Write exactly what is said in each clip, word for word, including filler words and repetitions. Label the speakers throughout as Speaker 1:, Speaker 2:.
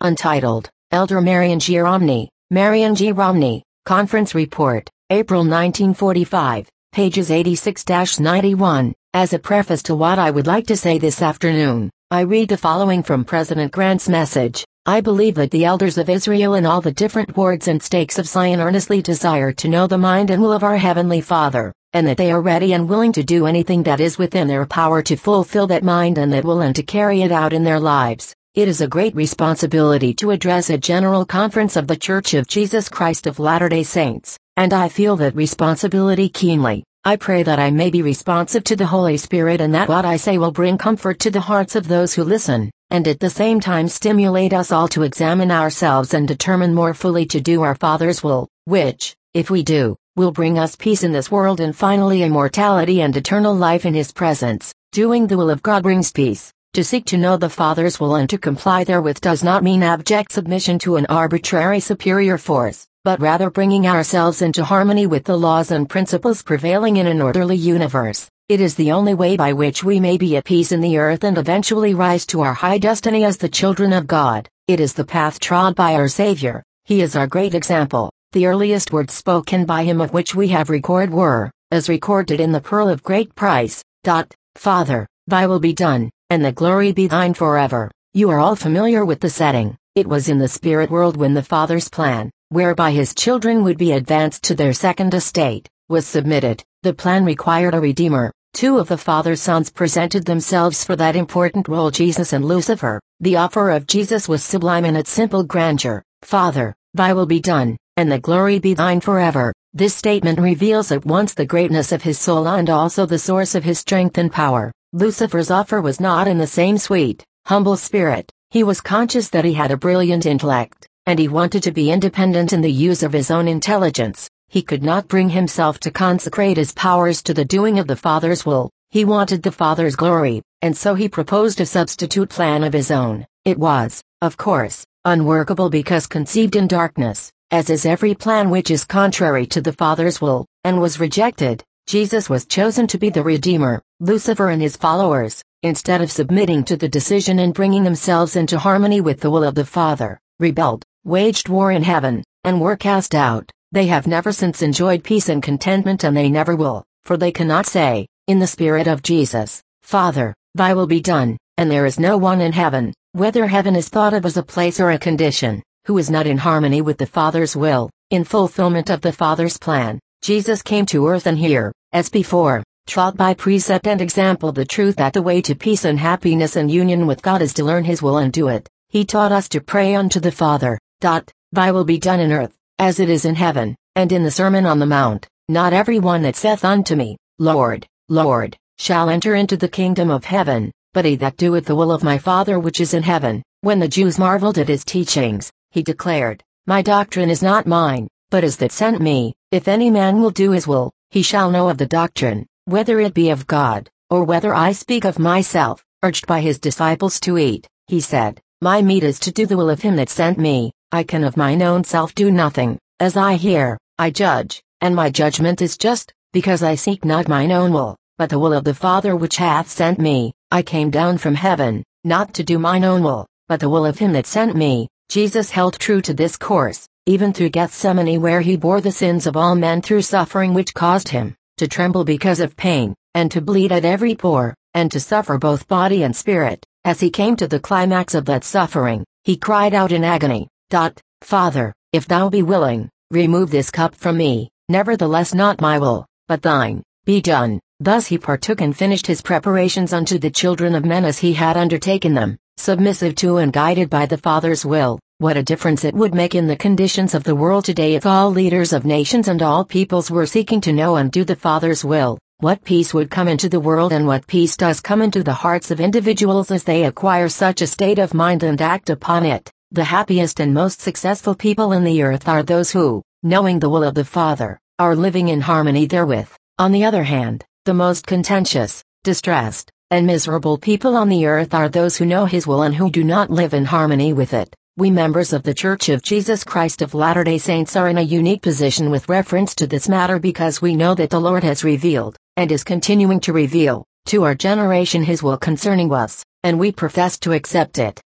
Speaker 1: Untitled, Elder Marion G. Romney, Marion G. Romney, Conference Report, April nineteen forty-five, pages eighty-six to ninety-one. As a preface to what I would like to say this afternoon, I read the following from President Grant's message. I believe that the elders of Israel in all the different wards and stakes of Zion earnestly desire to know the mind and will of our Heavenly Father, and that they are ready and willing to do anything that is within their power to fulfill that mind and that will and to carry it out in their lives. It is a great responsibility to address a general conference of the Church of Jesus Christ of Latter-day Saints, and I feel that responsibility keenly. I pray that I may be responsive to the Holy Spirit and that what I say will bring comfort to the hearts of those who listen, and at the same time stimulate us all to examine ourselves and determine more fully to do our Father's will, which, if we do, will bring us peace in this world and finally immortality and eternal life in His presence. Doing the will of God brings peace. To seek to know the Father's will and to comply therewith does not mean abject submission to an arbitrary superior force, but rather bringing ourselves into harmony with the laws and principles prevailing in an orderly universe. It is the only way by which we may be at peace in the earth and eventually rise to our high destiny as the children of God. It is the path trod by our Savior. He is our great example. The earliest words spoken by Him of which we have record were, as recorded in the Pearl of Great Price, dot, Father, Thy will be done, and the glory be Thine forever. You are all familiar with the setting. It was in the spirit world when the Father's plan, whereby His children would be advanced to their second estate, was submitted. The plan required a Redeemer. Two of the Father's sons presented themselves for that important role, Jesus and Lucifer. The offer of Jesus was sublime in its simple grandeur. Father, Thy will be done, and the glory be Thine forever. This statement reveals at once the greatness of His soul and also the source of His strength and power. Lucifer's offer was not in the same sweet, humble spirit. He was conscious that he had a brilliant intellect, and he wanted to be independent in the use of his own intelligence. He could not bring himself to consecrate his powers to the doing of the Father's will. He wanted the Father's glory, and so he proposed a substitute plan of his own. It was, of course, unworkable because conceived in darkness, as is every plan which is contrary to the Father's will, and was rejected. Jesus was chosen to be the Redeemer. Lucifer and his followers, instead of submitting to the decision and bringing themselves into harmony with the will of the Father, rebelled, waged war in heaven, and were cast out. They have never since enjoyed peace and contentment, and they never will, for they cannot say, in the Spirit of Jesus, Father, Thy will be done, and there is no one in heaven, whether heaven is thought of as a place or a condition, who is not in harmony with the Father's will. In fulfillment of the Father's plan, Jesus came to earth and here, as before, taught by precept and example the truth that the way to peace and happiness and union with God is to learn His will and do it. He taught us to pray unto the Father, dot, Thy will be done in earth, as it is in heaven. And in the Sermon on the Mount, not every one that saith unto me, Lord, Lord, shall enter into the kingdom of heaven, but he that doeth the will of my Father which is in heaven. When the Jews marveled at his teachings, he declared, My doctrine is not mine, but is that sent me. If any man will do his will, he shall know of the doctrine, whether it be of God, or whether I speak of myself. Urged by his disciples to eat, he said, My meat is to do the will of him that sent me. I can of mine own self do nothing. As I hear, I judge, and my judgment is just, because I seek not mine own will, but the will of the Father which hath sent me. I came down from heaven, not to do mine own will, but the will of him that sent me. Jesus held true to this course, even through Gethsemane, where he bore the sins of all men through suffering which caused him to tremble because of pain, and to bleed at every pore, and to suffer both body and spirit. As he came to the climax of that suffering, he cried out in agony, dot, Father, if thou be willing, remove this cup from me, nevertheless not my will, but thine, be done. Thus he partook and finished his preparations unto the children of men as he had undertaken them, submissive to and guided by the Father's will. What a difference it would make in the conditions of the world today if all leaders of nations and all peoples were seeking to know and do the Father's will. What peace would come into the world, and what peace does come into the hearts of individuals as they acquire such a state of mind and act upon it. The happiest and most successful people in the earth are those who, knowing the will of the Father, are living in harmony therewith. On the other hand, the most contentious, distressed, and miserable people on the earth are those who know His will and who do not live in harmony with it. We members of the Church of Jesus Christ of Latter-day Saints are in a unique position with reference to this matter because we know that the Lord has revealed, and is continuing to reveal, to our generation His will concerning us, and we profess to accept it.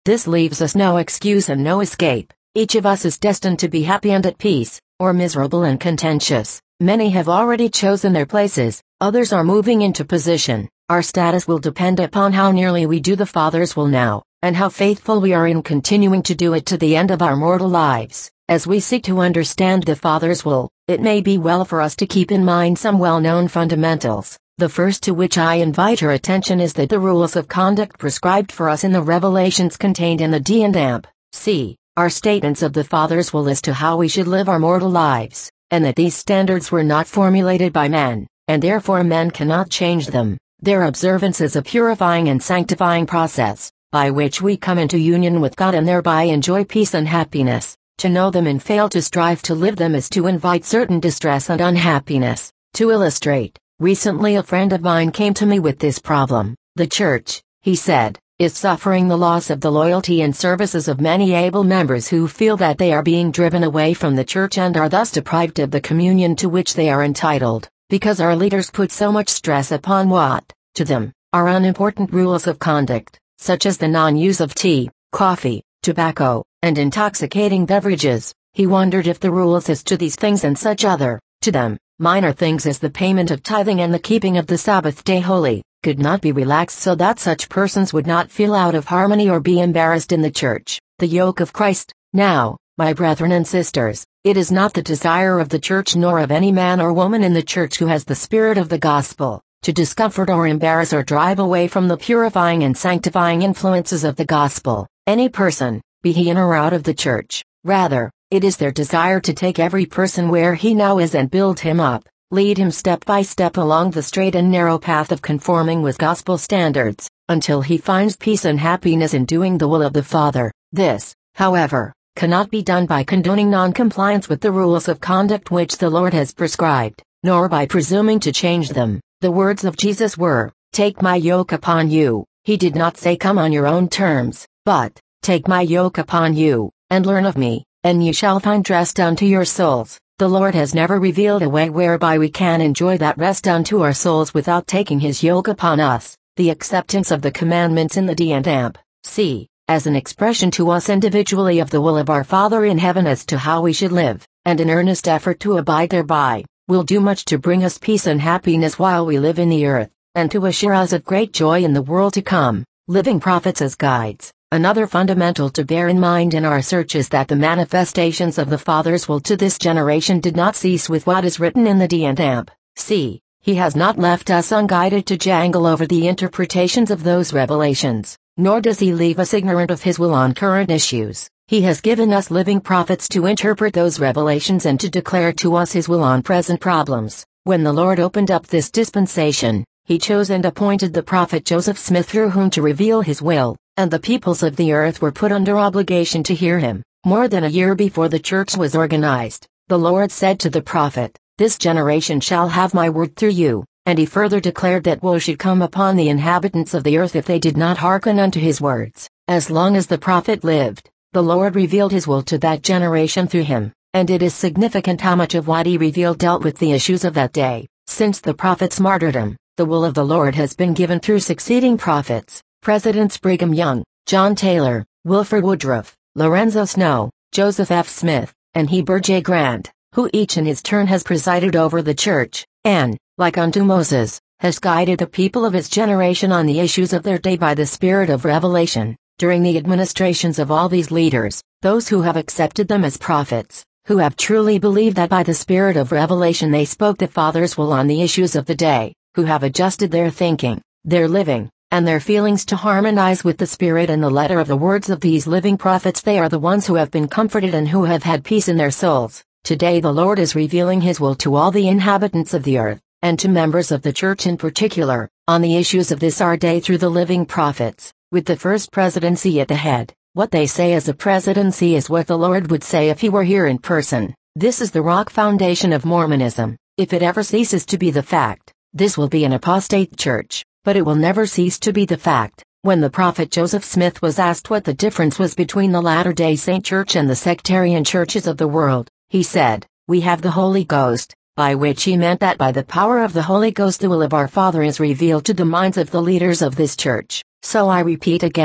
Speaker 1: This leaves us no excuse and no escape. Each of us is destined to be happy and at peace, or miserable and contentious. Many have already chosen their places, others are moving into position. Our status will depend upon how nearly we do the Father's will now, and how faithful we are in continuing to do it to the end of our mortal lives. As we seek to understand the Father's will, it may be well for us to keep in mind some well-known fundamentals. The first to which I invite your attention is that the rules of conduct prescribed for us in the revelations contained in the D and A M P C are statements of the Father's will as to how we should live our mortal lives, and that these standards were not formulated by men, and therefore men cannot change them. Their observance is a purifying and sanctifying process, by which we come into union with God and thereby enjoy peace and happiness. To know them and fail to strive to live them is to invite certain distress and unhappiness. To illustrate, recently a friend of mine came to me with this problem. The church, he said, is suffering the loss of the loyalty and services of many able members who feel that they are being driven away from the church and are thus deprived of the communion to which they are entitled, because our leaders put so much stress upon what, to them, are unimportant rules of conduct, such as the non-use of tea, coffee, tobacco, and intoxicating beverages. He wondered if the rules as to these things and such other, to them, minor things as the payment of tithing and the keeping of the Sabbath day holy, could not be relaxed so that such persons would not feel out of harmony or be embarrassed in the church. The yoke of Christ. Now, my brethren and sisters, it is not the desire of the church nor of any man or woman in the church who has the spirit of the gospel, to discomfort or embarrass or drive away from the purifying and sanctifying influences of the gospel any person, be he in or out of the church. Rather, it is their desire to take every person where he now is and build him up, lead him step by step along the straight and narrow path of conforming with gospel standards, until he finds peace and happiness in doing the will of the Father. This, however, cannot be done by condoning non-compliance with the rules of conduct which the Lord has prescribed, nor by presuming to change them. The words of Jesus were, "Take my yoke upon you." He did not say come on your own terms, but, "Take my yoke upon you, and learn of me, and ye shall find rest unto your souls." The Lord has never revealed a way whereby we can enjoy that rest unto our souls without taking his yoke upon us. The acceptance of the commandments in the D and A M P C, as an expression to us individually of the will of our Father in heaven as to how we should live, and an earnest effort to abide thereby, will do much to bring us peace and happiness while we live in the earth, and to assure us of great joy in the world to come. Living prophets as guides. Another fundamental to bear in mind in our search is that the manifestations of the Father's will to this generation did not cease with what is written in the D and A M P C. He has not left us unguided to jangle over the interpretations of those revelations, nor does he leave us ignorant of his will on current issues. He has given us living prophets to interpret those revelations and to declare to us his will on present problems. When the Lord opened up this dispensation, he chose and appointed the prophet Joseph Smith through whom to reveal his will, and the peoples of the earth were put under obligation to hear him. More than a year before the church was organized, the Lord said to the prophet, "This generation shall have my word through you," and he further declared that woe should come upon the inhabitants of the earth if they did not hearken unto his words. As long as the prophet lived, the Lord revealed his will to that generation through him, and it is significant how much of what he revealed dealt with the issues of that day. Since the prophet's martyrdom, the will of the Lord has been given through succeeding prophets. Presidents Brigham Young, John Taylor, Wilford Woodruff, Lorenzo Snow, Joseph F. Smith, and Heber J. Grant, who each in his turn has presided over the church, and, like unto Moses, has guided the people of his generation on the issues of their day by the spirit of revelation. During the administrations of all these leaders, those who have accepted them as prophets, who have truly believed that by the spirit of revelation they spoke the Father's will on the issues of the day, who have adjusted their thinking, their living, and their feelings to harmonize with the spirit and the letter of the words of these living prophets, they are the ones who have been comforted and who have had peace in their souls. Today the Lord is revealing his will to all the inhabitants of the earth, and to members of the church in particular, on the issues of this our day through the living prophets, with the first presidency at the head. What they say as a presidency is what the Lord would say if he were here in person. This is the rock foundation of Mormonism. If it ever ceases to be the fact, this will be an apostate church. But it will never cease to be the fact. When the prophet Joseph Smith was asked what the difference was between the Latter-day Saint Church and the sectarian churches of the world, he said, "We have the Holy Ghost," by which he meant that by the power of the Holy Ghost the will of our Father is revealed to the minds of the leaders of this church. So I repeat again,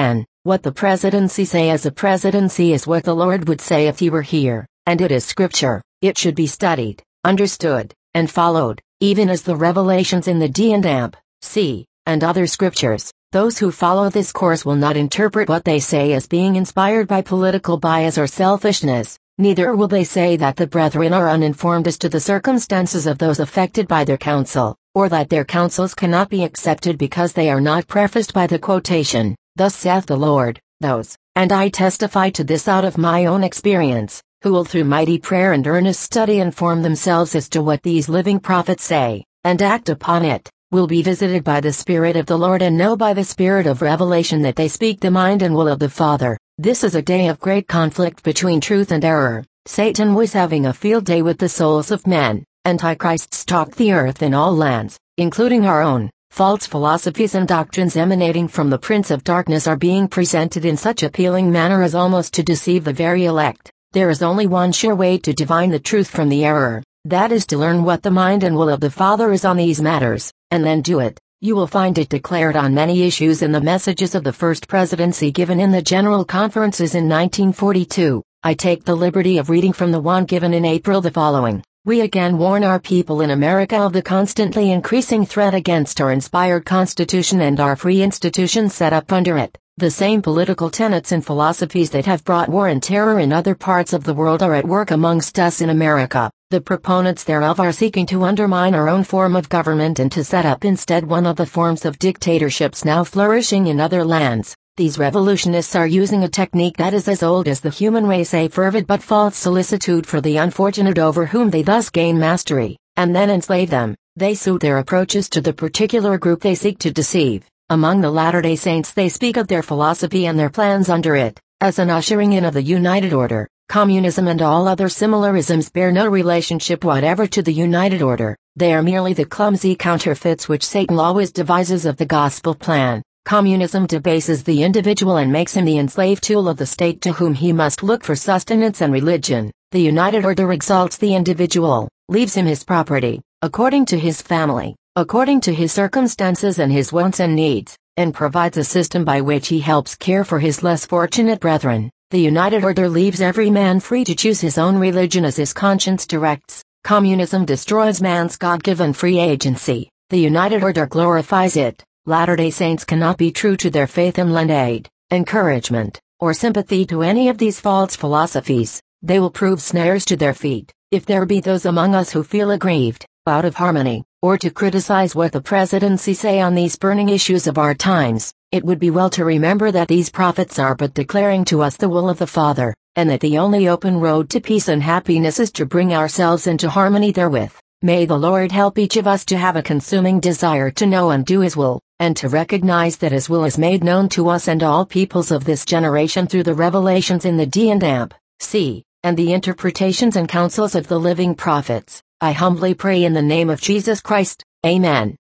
Speaker 1: What the presidency say as a presidency is what the Lord would say if he were here, and it is scripture. It should be studied, understood, and followed, even as the revelations in the D and A B, C, and other scriptures. Those who follow this course will not interpret what they say as being inspired by political bias or selfishness, neither will they say that the brethren are uninformed as to the circumstances of those affected by their counsel, or that their counsels cannot be accepted because they are not prefaced by the quotation, "Thus saith the Lord." Those, and I testify to this out of my own experience, who will through mighty prayer and earnest study inform themselves as to what these living prophets say, and act upon it, will be visited by the Spirit of the Lord and know by the Spirit of revelation that they speak the mind and will of the Father. This is a day of great conflict between truth and error. Satan was having a field day with the souls of men. Antichrists stalk the earth in all lands, including our own. False philosophies and doctrines emanating from the Prince of Darkness are being presented in such appealing manner as almost to deceive the very elect. There is only one sure way to divine the truth from the error. That is to learn what the mind and will of the Father is on these matters, and then do it. You will find it declared on many issues in the messages of the first presidency given in the General Conferences in nineteen forty-two. I take the liberty of reading from the one given in April the following. We again warn our people in America of the constantly increasing threat against our inspired Constitution and our free institutions set up under it. The same political tenets and philosophies that have brought war and terror in other parts of the world are at work amongst us in America. The proponents thereof are seeking to undermine our own form of government and to set up instead one of the forms of dictatorships now flourishing in other lands. These revolutionists are using a technique that is as old as the human race, a fervid but false solicitude for the unfortunate over whom they thus gain mastery, and then enslave them. They suit their approaches to the particular group they seek to deceive. Among the Latter-day Saints they speak of their philosophy and their plans under it, as an ushering in of the United Order. Communism and all other similarisms bear no relationship whatever to the United Order. They are merely the clumsy counterfeits which Satan always devises of the gospel plan. Communism debases the individual and makes him the enslaved tool of the state to whom he must look for sustenance and religion. The United Order exalts the individual, leaves him his property, according to his family, according to his circumstances and his wants and needs, and provides a system by which he helps care for his less fortunate brethren. The United Order leaves every man free to choose his own religion as his conscience directs. Communism destroys man's God-given free agency. The United Order glorifies it. Latter-day Saints cannot be true to their faith and lend aid, encouragement, or sympathy to any of these false philosophies. They will prove snares to their feet, if there be those among us who feel aggrieved, out of harmony, or to criticize what the presidency say on these burning issues of our times. It would be well to remember that these prophets are but declaring to us the will of the Father, and that the only open road to peace and happiness is to bring ourselves into harmony therewith. May the Lord help each of us to have a consuming desire to know and do His will, and to recognize that His will is made known to us and all peoples of this generation through the revelations in the D and A B, C, and the interpretations and counsels of the living prophets. I humbly pray in the name of Jesus Christ. Amen.